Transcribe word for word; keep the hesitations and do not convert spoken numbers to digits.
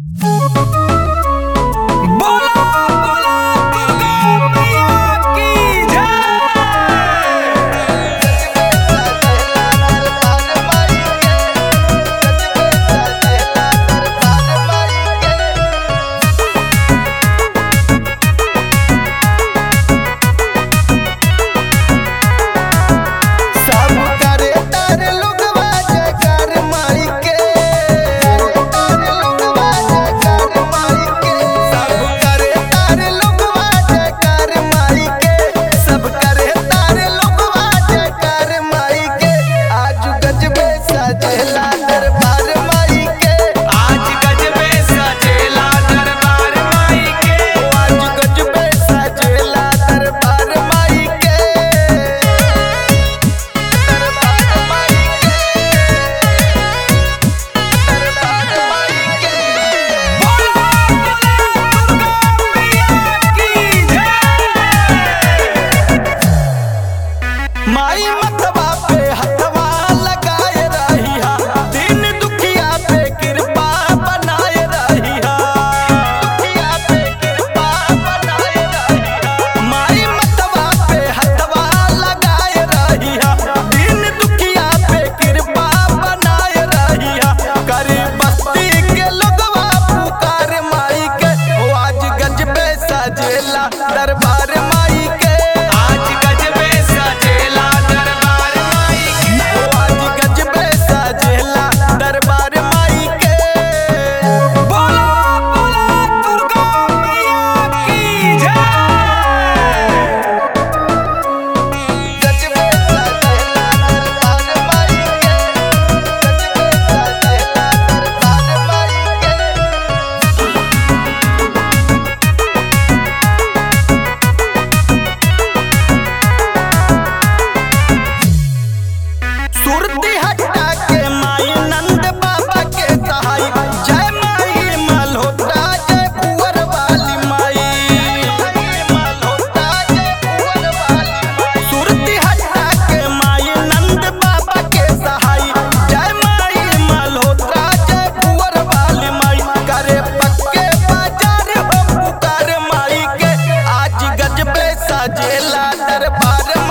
दरबार माई के आज गजबे सजेला दरबार माई के आज गजबे सजेला दरबार माई के बोला बोला दुर्गा मैया की जय। गजबे सजेला दरबार माई के गजबे सजेला दरबार माई के सुरती हटा के माई नंद बाबा के सहाय जय माई मल्होत्रा जय कुंवर वाली माई मल्होत्रा जय कुंवर वाली माई सुरती हटा के माई नंद बाबा के सहाय जय माई मल्होत्रा जय कुंवर वाली माई करे पक्के बाजार हो पुकार माई के आज गजबे सजेला दरबार